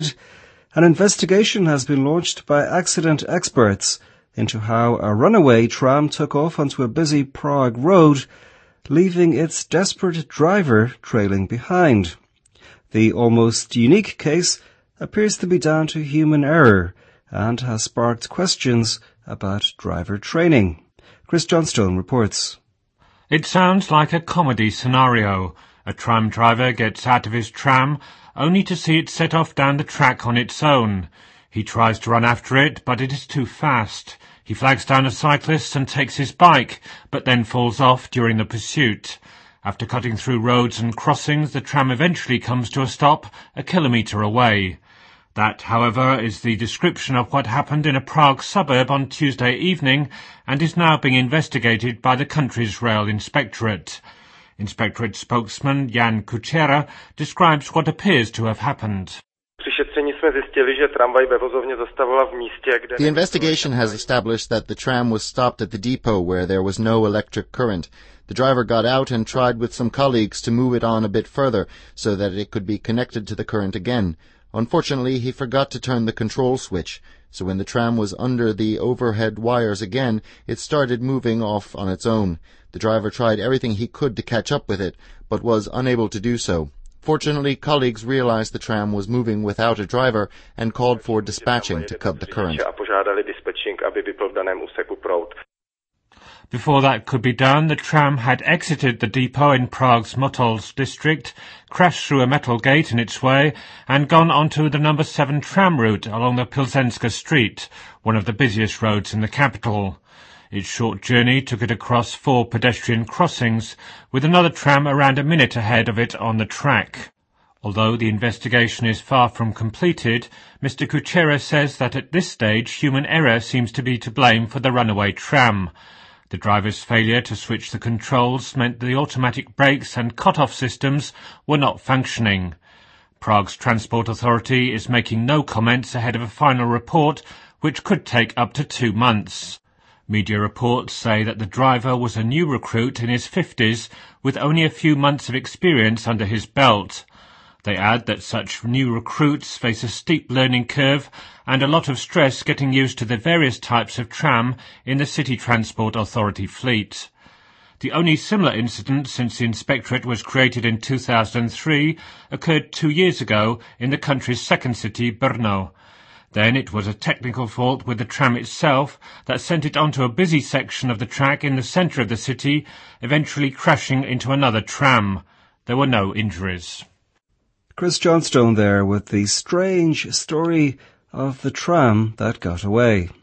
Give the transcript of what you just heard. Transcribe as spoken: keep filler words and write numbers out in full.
An investigation has been launched by accident experts into how a runaway tram took off onto a busy Prague road, leaving its desperate driver trailing behind. The almost unique case appears to be down to human error and has sparked questions about driver training. Chris Johnstone reports. It sounds like a comedy scenario. A tram driver gets out of his tram only to see it set off down the track on its own. He tries to run after it, but it is too fast. He flags down a cyclist and takes his bike, but then falls off during the pursuit. After cutting through roads and crossings, the tram eventually comes to a stop a kilometre away. That, however, is the description of what happened in a Prague suburb on Tuesday evening and is now being investigated by the country's rail inspectorate. Inspectorate spokesman Jan Kuchera describes what appears to have happened. The investigation has established that the tram was stopped at the depot where there was no electric current. The driver got out and tried with some colleagues to move it on a bit further so that it could be connected to the current again. Unfortunately, he forgot to turn the control switch, so when the tram was under the overhead wires again, it started moving off on its own. The driver tried everything he could to catch up with it, but was unable to do so. Fortunately, colleagues realized the tram was moving without a driver and called for dispatching to cut the current. Before that could be done, the tram had exited the depot in Prague's Motol's district, crashed through a metal gate in its way, and gone onto the number seven tram route along the Pilsenska Street, one of the busiest roads in the capital. Its short journey took it across four pedestrian crossings, with another tram around a minute ahead of it on the track. Although the investigation is far from completed, Mister Kuchera says that at this stage human error seems to be to blame for the runaway tram. The driver's failure to switch the controls meant the automatic brakes and cut-off systems were not functioning. Prague's Transport Authority is making no comments ahead of a final report, which could take up to two months. Media reports say that the driver was a new recruit in his fifties with only a few months of experience under his belt. They add that such new recruits face a steep learning curve and a lot of stress getting used to the various types of tram in the City Transport Authority fleet. The only similar incident since the inspectorate was created in two thousand three occurred two years ago in the country's second city, Brno. Then it was a technical fault with the tram itself that sent it onto a busy section of the track in the centre of the city, eventually crashing into another tram. There were no injuries. Chris Johnstone there with the strange story of the tram that got away.